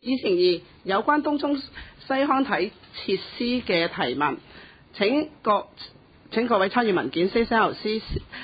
2有關東涌西康體設施嘅提問，請各位參與文件 CCLC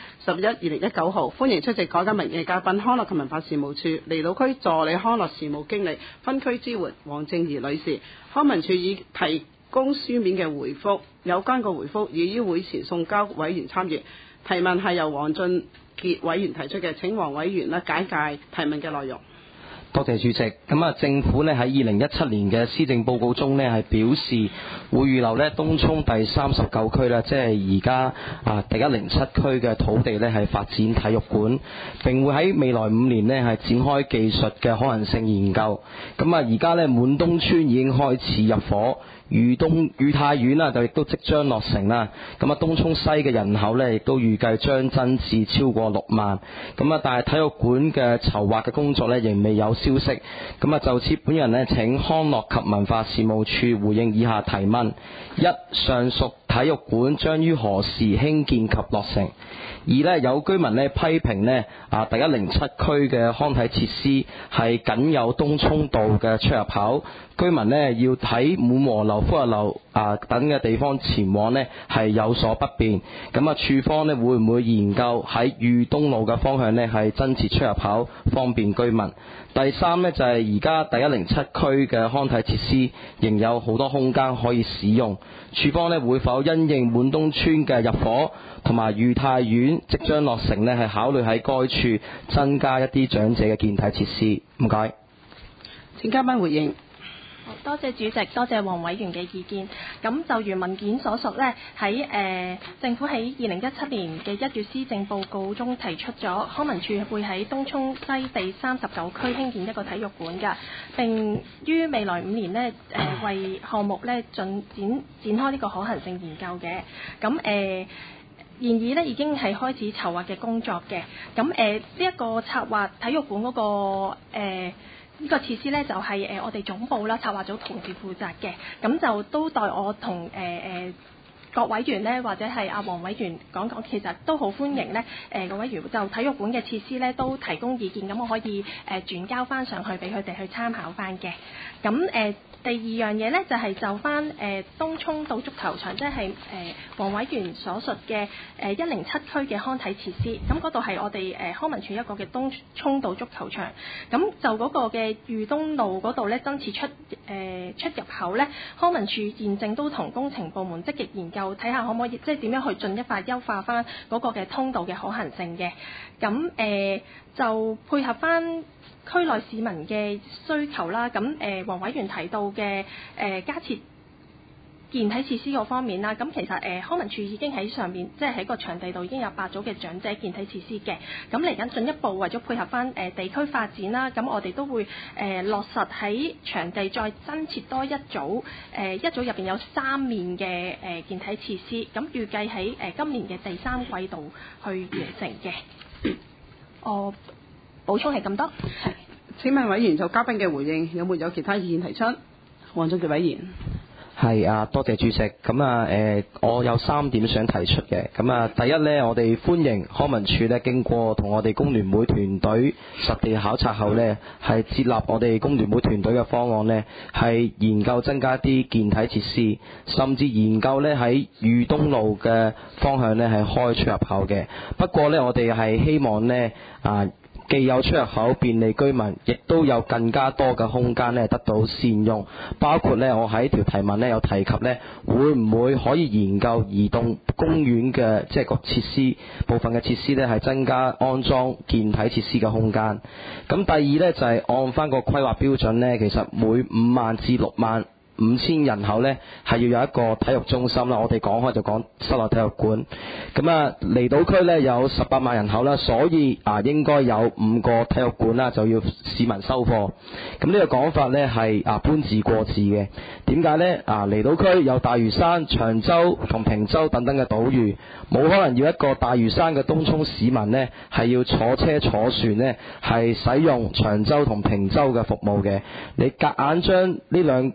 11/2019號，歡迎出席改革民意嘅嘉賓，康樂及文化事務處離島區助理康樂事務經理分區支援黃正儀女士。康文署已提供書面嘅回覆，有關個回覆已於會前送交委員參閱。提問係由黃俊傑委員提出嘅，請黃委員解解提問嘅內容。 多謝主席。政府咧喺2017年嘅施政報告中咧係表示會預留咧東涌第39區啦，即係而家第107區嘅土地咧係發展體育館，並會喺未來5年咧係展開技術嘅可行性研究。而家咧滿東村已經開始入伙。裕泰苑就亦都即將落成啦。東涌西嘅人口咧亦都預計將增至超過6萬。但係體育館嘅籌劃嘅工作咧仍未有消息。就此本人咧請康樂及文化事務處回應以下提問：一、上述體育館將於何時興建及落成？二、有居民批評第107區嘅康體設施係僅有東涌道嘅出入口，居民要喺滿和樓、福日樓等嘅地方前往係有所不便。處方會唔會研究喺裕東路嘅方向係增設出入口，方便居民？第三就係而家第107區嘅康體設施仍有好多空間可以使用，處方會否因應滿東村嘅入伙同埋裕泰苑即將落成係考慮喺該處增加一啲長者嘅健體設施？唔該。 請嘉賓回應。 多謝主席，多謝黃委員嘅意見。咁就如文件所述呢，喺政府喺2017年嘅1月施政報告中提出咗，康文署會喺東涌西第39區興建一個體育館㗎，並於未來5年呢，為項目呢展開呢個可行性研究嘅。咁然而呢已經係開始籌劃嘅工作嘅。咁呢一個策劃體育館嗰個呢個設施呢，就係我哋總部啦，策劃組同事負責嘅，咁就都代我同各委員呢，或者係阿黃委員講，其實都好歡迎呢。各委員就體育館嘅設施呢，都提供意見，咁我可以轉交翻上去俾佢哋去參考翻嘅。咁第二樣嘢呢，就係就翻東涌道足球場，即係黃委員所述嘅107區嘅康體設施。咁嗰度係我哋康文署一個嘅東涌道足球場。咁就嗰個嘅裕東路嗰度呢，增設出入口呢，康文署現正都同工程部門積極研究，睇下可唔可以即係點樣去進一步優化翻嗰個嘅通道嘅可行性嘅。咁就配合翻區內市民嘅需求啦，咁黃委員提到嘅加設健體設施嗰方面啦，咁其實康文署已經喺上面，即係喺個場地度已經有8組嘅長者健體設施嘅。咁嚟緊進一步為咗配合翻地區發展啦，咁我哋都會落實喺場地再增設多一組，一組入邊有3面嘅健體設施，咁預計喺今年嘅第3季度去完成嘅。我補充係咁多。 請問委員就嘉賓嘅回應有沒有其他意見提出？黃俊傑委員。 係多謝主席。我有3點想提出嘅。第一呢，我哋歡迎康文署呢經過同我哋工聯會團隊實地考察後呢，係接納我哋工聯會團隊嘅方案呢，係研究增加啲健體設施，甚至研究呢喺裕東路嘅方向呢係開出入口嘅。不過呢，我哋係希望呢既有出入口便利居民，亦都有更加多嘅空間得到善用。包括我喺條提問有提及會唔會可以研究移動公園嘅即係個設施部分嘅設施係增加安裝健體設施嘅空間。咁第二就係按翻個規劃標準其實每5萬至6萬5000人口呢係要有一個體育中心啦，我哋講開就講室內體育館。離島區呢有18萬人口啦，所以應該有5個體育館啦，就要市民收貨。咁呢個講法呢係搬字過字嘅。點解呢？離島區有大嶼山、長洲同坪洲等等嘅島嶼，冇可能要一個大嶼山嘅東涌市民呢係要坐車坐船呢係使用長洲同坪洲嘅服務嘅。你夾硬將呢幾個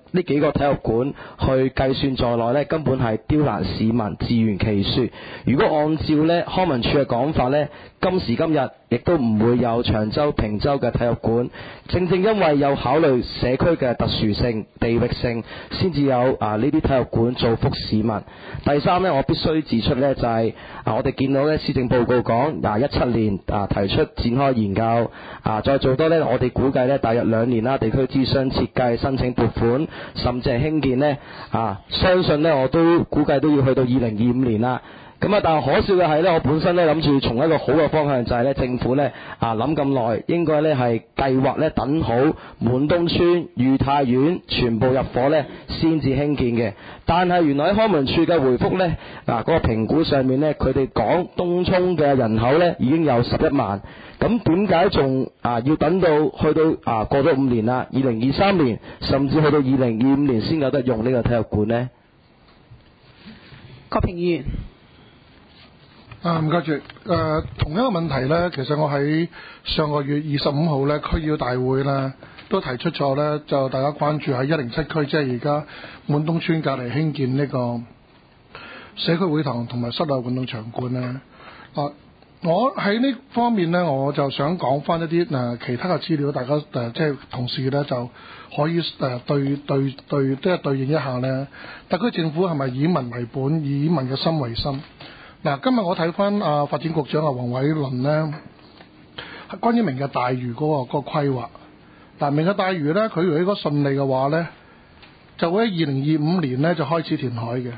個體育館去計算在內呢，根本係刁難市民自圓其說。如果按照呢康文署嘅講法呢，今時今日亦都唔會有長洲、坪洲嘅體育館。正正因為有考慮社區嘅特殊性、地域性，先至有呢啲體育館造福市民。第三呢，我必須指出呢，就係我哋見到呢施政報告講17年提出展開研究，再做多呢，我哋估計呢大約2年啦，地區諮詢、設計、申請撥款，甚至係興建呢，相信呢我都估計都要去到2025年啦。咁但係可笑嘅係呢，我本身呢諗住從一個好嘅方向，就係呢政府呢諗咁耐，應該呢係計劃呢等好滿東村、裕泰苑全部入伙呢先至興建嘅。但係原來喺康文署嘅回覆呢，嗰個評估上面呢，佢哋講東涌嘅人口呢已經有11萬，咁點解仲要等到去到過咗5年啦，2023年甚至去到2025年先有得用呢個體育館呢？ 郭平議員。 唔該主席，同一個問題呢，其實我喺上個月25號呢區議大會呢都提出咗呢，就大家關注喺107區，即係而家滿東村隔離興建呢個社區會堂同埋室內運動場館呢。我喺呢方面呢，我就想講翻一啲其他嘅資料，大家即係同事呢就可以對應一下呢。特區政府係咪以民為本，以民嘅心為心？今日我睇翻發展局長黃偉綸呢，關於明日大嶼嗰個規劃。明日大嶼呢，佢如果順利嘅話呢，就會喺2025年呢就開始填海嘅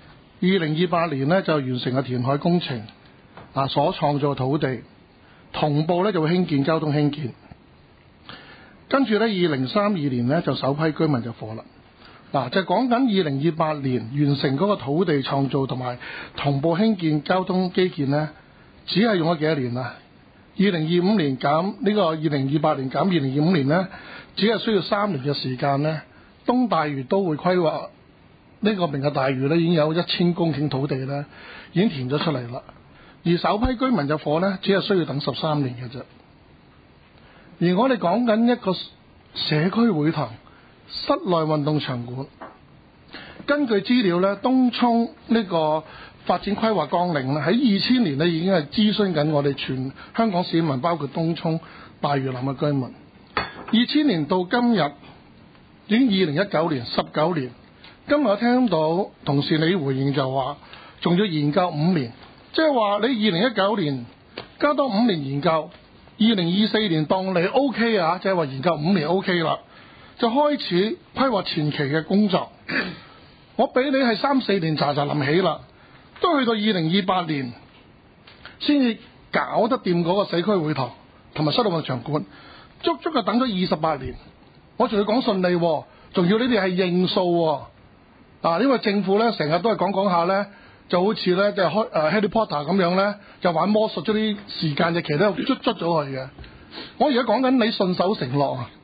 ，2028年呢就完成個填海工程，所創造嘅土地，同步呢就會興建交通興建，跟住呢2032年呢就首批居民入伙啦。就講緊2028年完成嗰個土地創造同埋同步興建交通基建呢，只係用咗幾多年啊？2025年減呢個2028年減2025年呢，只係需要3年嘅時間呢。東大嶼都會規劃呢個明日大嶼呢已經有1000公頃土地呢已經填咗出嚟啦。而首批居民入伙呢，只係需要等13年嘅啫。而我哋講緊一個社區會堂、室內運動場館，根據資料呢，東涌呢個發展規劃綱領呢喺2000年呢已經係諮詢緊我哋全香港市民，包括東涌、大嶼南嘅居民。2000年到今日已經2019年，19年。今日我聽到同事你回應就話，仲要研究5年，即係話你2019年加多5年研究，2024年當你 OK 啊，即係話研究5年 OK 啦。就開始規劃前期嘅工作，我俾你係3-4年查臨起啦，都去到2028年先至搞得掂嗰個社區會堂同埋室內運動場館，足足就等咗28年。我仲要講順利，仲要你哋係認數喎，因為政府呢成日都係講下呢，就好似呢，即係Harry Potter 咁樣呢，就玩魔術，將啲時間日期都捽咗佢嘅。我而家講緊你信守承諾啊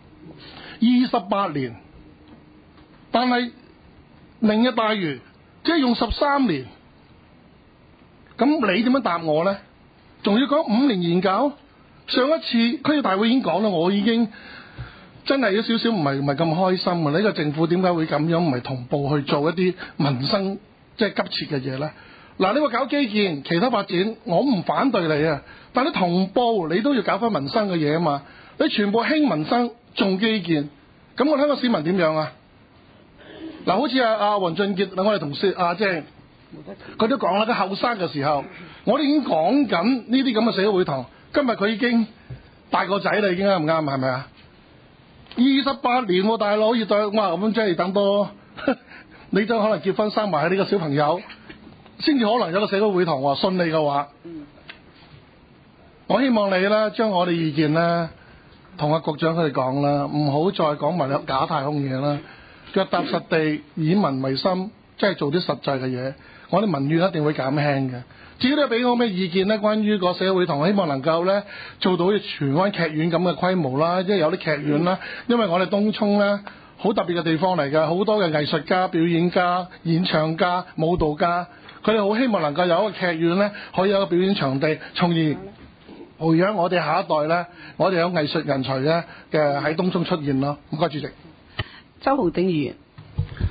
！28年，但係明日大嶼即係用13年，咁你點樣答我呢？仲要講5年研究？上一次區議大會已經講啦，我已經真係有少少唔係咁開心啊！呢個政府點解會咁樣唔係同步去做一啲民生即係急切嘅嘢呢？你話搞基建、其他發展，我唔反對你啊，但係同步你都要搞翻民生嘅嘢啊嘛！你全部興民生，重基建，咁我睇個市民點樣啊？好似黃俊傑，我哋同事即係佢都講啦，佢後生嘅時候，我哋已經講緊呢啲咁嘅社區會堂。今日佢已經大個仔啦，已經啱唔啱？係咪啊？28年喎，大佬要對哇咁即係等多，你都可能結婚生埋呢個小朋友，先至可能有個社區會堂喎。順利嘅話，我希望你咧將我哋意見咧同阿局長佢哋講啦，唔好再講埋假太空嘢啦，腳踏實地，以民為心，即係做啲實際嘅嘢，我哋民怨一定會減輕嘅。至於你俾我咩意見呢？關於個社會堂，我希望能夠呢做到荃灣劇院咁嘅規模啦，即係有啲劇院啦。因為我哋東涌呢好特別嘅地方嚟嘅，好多嘅藝術家、表演家、演唱家、舞蹈家，佢哋好希望能夠有一個劇院呢，可以有一個表演場地，從而培養我哋下一代呢，我哋有藝術人才呢嘅喺東涌出現咯。唔該，主席。 周浩鼎議員。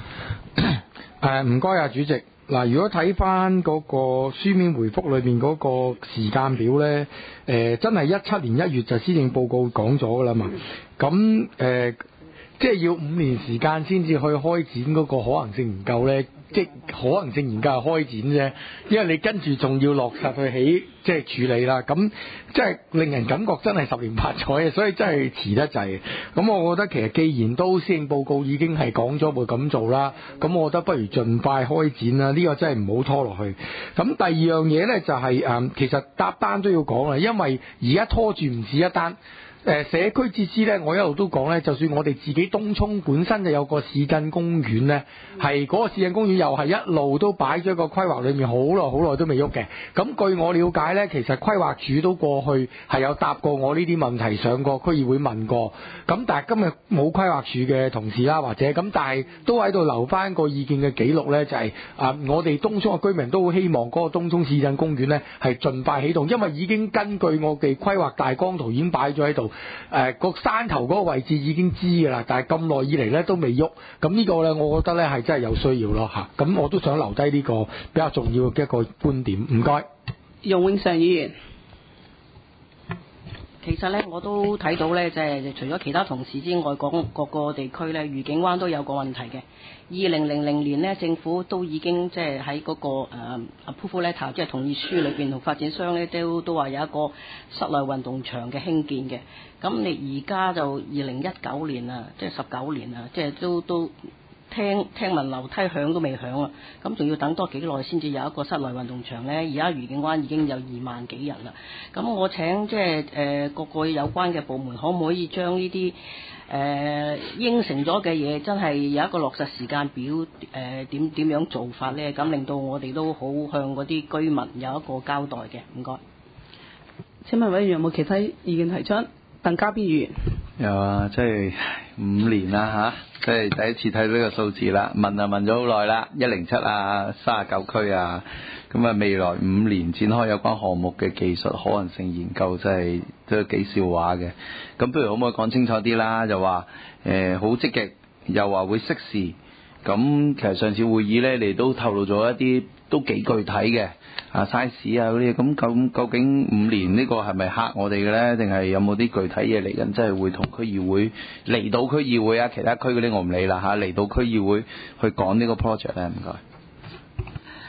唔該啊，主席。嗱，如果睇翻嗰個書面回覆裏面嗰個時間表呢，真係17年1月就施政報告講咗噶啦嘛。咁即係要5年時間先至去開展嗰個可能性研究呢，即可能性研究係開展啫，因為你跟住仲要落實去起，即係處理啦。咁即係令人感覺真係10年8載嘅，所以真係遲得滯。咁我覺得其實既然都施政報告已經係講咗會咁做啦，咁我覺得不如盡快開展啦。呢個真係唔好拖落去。咁第二樣嘢呢，就係其實搭單都要講啦，因為而家拖住唔止一單。社區設施呢，我一路都講呢，就算我哋自己東涌本身就有個市鎮公園呢，係嗰個市鎮公園又係一路都擺咗個規劃裏面好耐都未喐嘅。咁據我了解呢，其實規劃署都過去係有答過我呢啲問題，上過區議會問過。咁但係今日冇規劃署嘅同事啦，或者咁，但係都喺度留翻個意見嘅記錄呢，就係我哋東涌嘅居民都好希望嗰個東涌市鎮公園呢係盡快起動，因為已經根據我哋規劃大綱圖已經擺咗喺度。個山頭嗰個位置已經知㗎啦，但係咁耐以嚟咧都未喐，咁呢個咧我覺得咧係真係有需要咯嚇，咁我都想留低呢個比較重要嘅一個觀點。唔該， 容永常議員。 其實咧，我都睇到咧，即係除咗其他同事之外，講各個地區咧，愉景灣都有個問題嘅。2000年呢，政府都已經即係喺嗰個approval letter，即係同意書裏邊同發展商咧都話有一個室內運動場嘅興建嘅。咁你而家就2019年啦，即係19年啦，即係都聽聞樓梯響都未響啊！咁仲要等多幾耐先至有一個室內運動場呢？而家愉景灣已經有2萬幾人啦。咁我請即係各個有關嘅部門，可唔可以將呢啲應承咗嘅嘢，真係有一個落實時間表？點樣做法呢？咁令到我哋都好向嗰啲居民有一個交代嘅。唔該。 請問委員有冇其他意見提出？鄧家彪議員。 有啊，即係5年啦嚇，即係第一次睇到呢個數字啦。問咗好耐啦，107啊，39區啊，咁啊未來5年展開有關項目嘅技術可能性研究，真係都幾笑話嘅。咁不如可唔可以講清楚啲啦？就話好積極，又話會適時。咁其實上次會議呢，你都透露咗一啲都幾具體嘅size 啊嗰啲，咁究竟5年呢個係咪嚇我哋嘅呢？定係有冇啲具體嘢嚟緊？即係會同區議會嚟到區議會啊，其他區嗰啲我唔理啦嚇，嚟到區議會去講呢個 project 呢？唔該。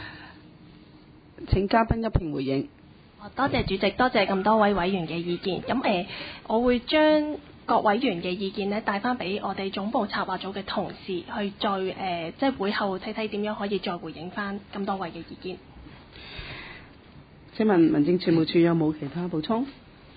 請嘉賓一併回應。 多謝主席，多謝咁多位委員嘅意見。咁我會將各委員嘅意見呢帶翻俾我哋總部策劃組嘅同事去再即係會後睇睇點樣可以再回應翻咁多位嘅意見。 請問民政事務處有冇其他補充？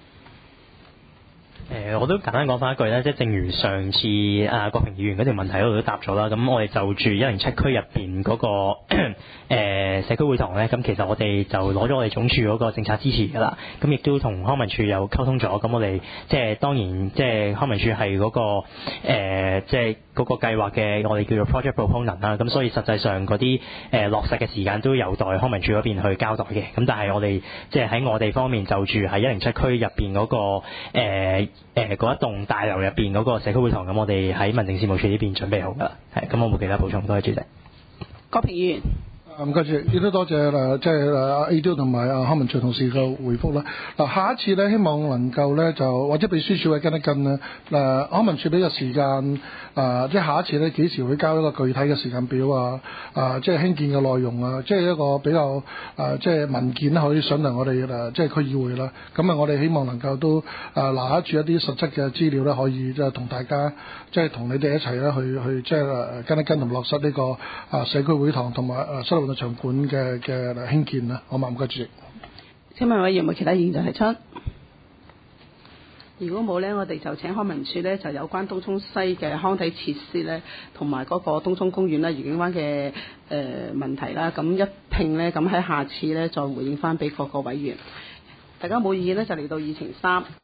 我都簡單講翻一句咧，即係正如上次郭平議員嗰條問題嗰度都答咗啦。咁我哋就住107區入邊嗰個社區會堂咧，咁其實我哋就攞咗我哋總署嗰個政策支持㗎啦。咁亦都同康文署有溝通咗。咁我哋即係當然即係康文署係嗰個即係嗰個計劃嘅我哋叫做 project proponent 啦。咁所以實際上嗰啲落實嘅時間都有待康文署嗰邊去交代嘅。咁但係我哋即係喺我哋方面就住喺107區入邊嗰個嗰一棟大樓入邊嗰個社區會堂，咁我哋喺民政事務處呢邊準備好㗎啦。係，咁我冇其他補充，多謝主席。 郭平議員。 唔該主席，亦都多謝即係A2同埋康文署同事嘅回覆啦。下一次咧，希望能夠咧就或者秘書處會跟一跟啦。康文署俾個時間即係下一次咧幾時會交一個具體嘅時間表即係興建嘅內容即係一個比較即係文件可以上嚟我哋即係區議會啦。咁我哋希望能夠都拿住一啲實質嘅資料咧，可以即係同大家即係同你哋一齊咧去即係跟一跟同落實呢個社區會堂同埋室內運動場館嘅興建啦。好嘛，唔該主席。 請問委員有冇其他意見提出？如果冇呢，我哋就請康文署呢，就有關東涌西嘅康體設施呢，同埋嗰個東涌公園啦、愉景灣嘅問題啦，咁一併呢，咁喺下次呢，再回應翻俾各個委員。大家冇意見呢，就嚟到議程3。